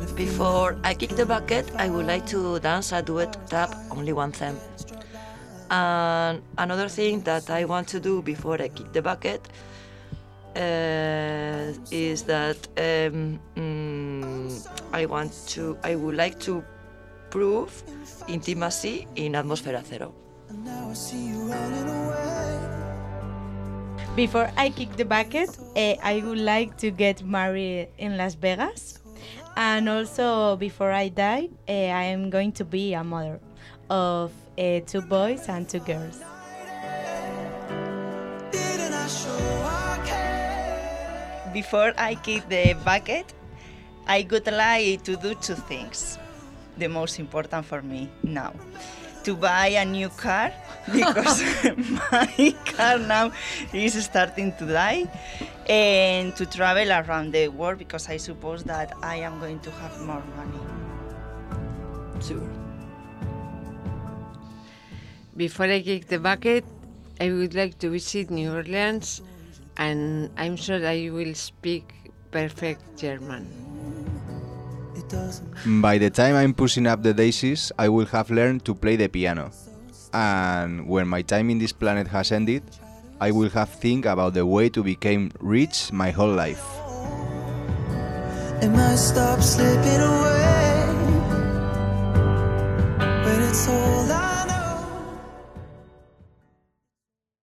Before I kick the bucket, I would like to dance a duet tap only one time. And another thing that I want to do before I kick the bucket is that I would like to prove intimacy in Atmósfera Cero. Before I kick the bucket, I would like to get married in Las Vegas. And also, before I die, I am going to be a mother of 2 boys and 2 girls. Before I kick the bucket, I would like to do 2 things. The most important for me now. To buy a new car, because my car now is starting to die, and to travel around the world, because I suppose that I am going to have more money. Sure. Before I kick the bucket, I would like to visit New Orleans, and I'm sure I will speak perfect German. By the time I'm pushing up the daisies, I will have learned to play the piano. And when my time in this planet has ended, I will have think about the way to become rich my whole life. It might stop slipping away.